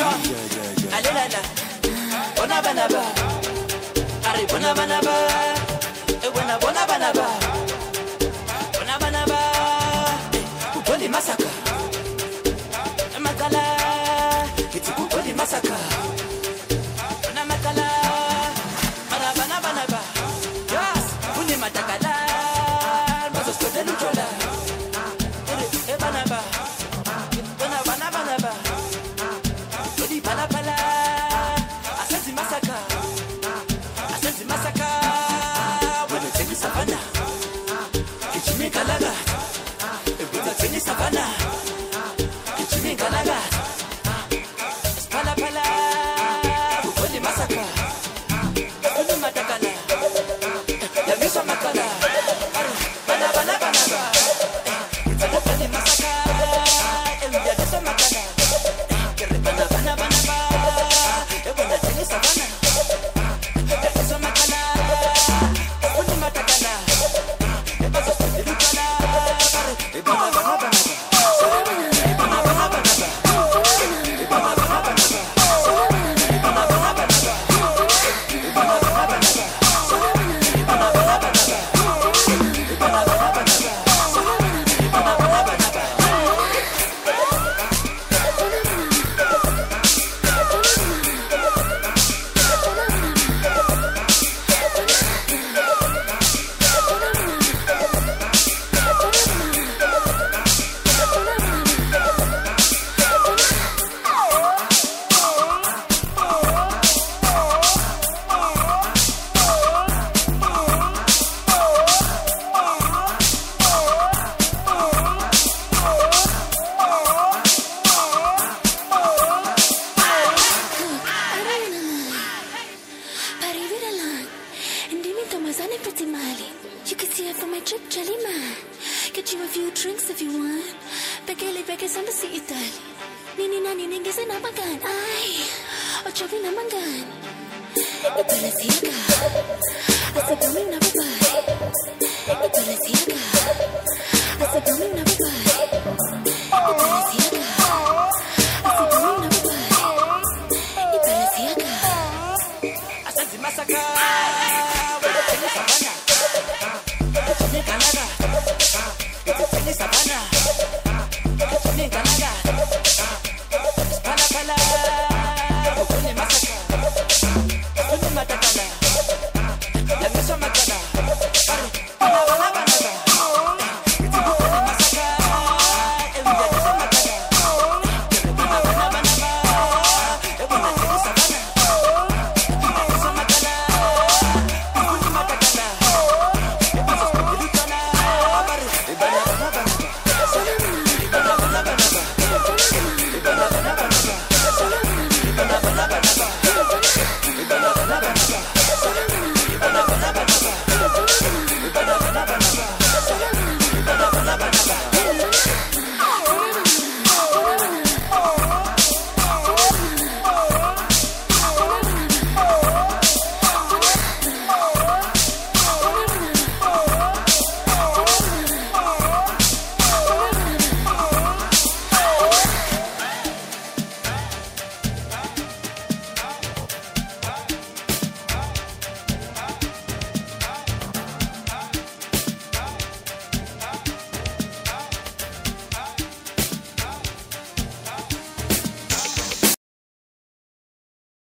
Sean, alelala, bona banaba, ari bona banaba, bona banaba, bona banaba, kukoli masaka, makala, kiti kukoli masaka, bona makala, mana banaba, yes, kuni matakala, mazo skode luchola, banaba, banaba. Pala, asenzi masaka, when it's in the savannah, kichimi kalaga, it's in the savannah, kichimi kalaga, pala, ukoli masaka, ukoli matakala, ya miso makala, banaba, it's ukoli masaka, ya miso makala. You can see it from my trip, Jelly Man. Get you a few drinks if you want. Peke samba si Italy. Nini nani ningi sa nabangan. Ay, ochovi nabangan. Ipalasiaga. Asa kaming nababay. Ipalasiaga. Asa kaming nababay.